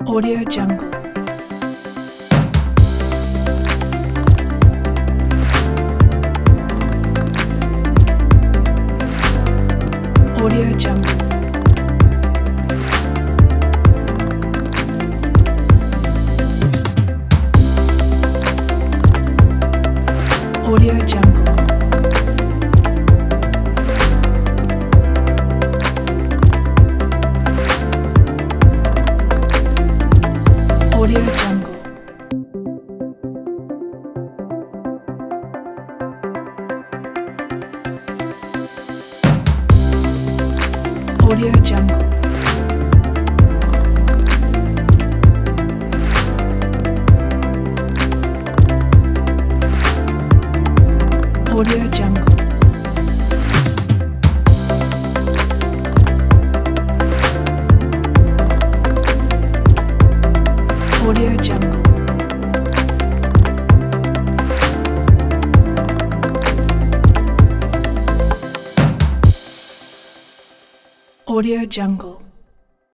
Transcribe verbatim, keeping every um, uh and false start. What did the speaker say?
Audio Jungle. Audio Jungle. Audio Jungle. Audio Jungle. Audio Jungle. Audio Jungle. Audio Jungle. Audio Jungle.